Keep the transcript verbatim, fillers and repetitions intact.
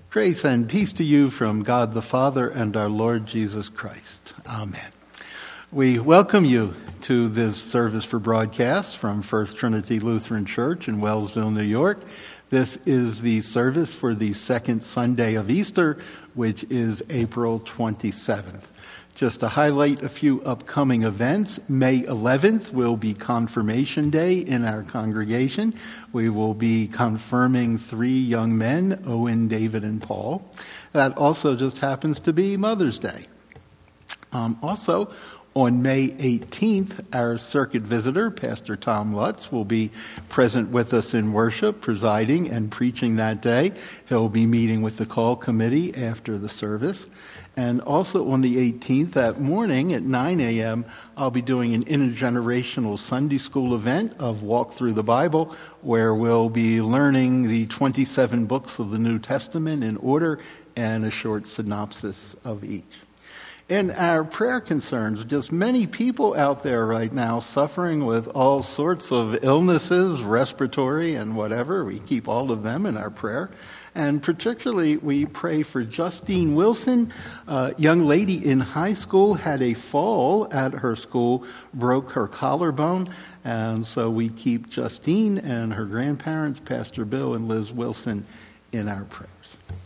Grace and peace to you from God the Father and our Lord Jesus Christ. Amen. We welcome you to this service for broadcast from First Trinity Lutheran Church in Wellsville, New York. This is the service for the second Sunday of Easter, which is April twenty-seventh. Just to highlight a few upcoming events, May eleventh will be Confirmation Day in our congregation. We will be confirming three young men, Owen, David, and Paul. That also just happens to be Mother's Day. Um, also, on May eighteenth, our circuit visitor, Pastor Tom Lutz, will be present with us in worship, presiding and preaching that day. He'll be meeting with the call committee after the service. And also on the eighteenth, that morning at nine a.m., I'll be doing an intergenerational Sunday school event of Walk Through the Bible, where we'll be learning the twenty-seven books of the New Testament in order and a short synopsis of each. In our prayer concerns, just many people out there right now suffering with all sorts of illnesses, respiratory and whatever. We keep all of them in our prayer. And particularly, we pray for Justine Wilson, a young lady in high school, had a fall at her school, broke her collarbone. And so we keep Justine and her grandparents, Pastor Bill and Liz Wilson, in our prayers.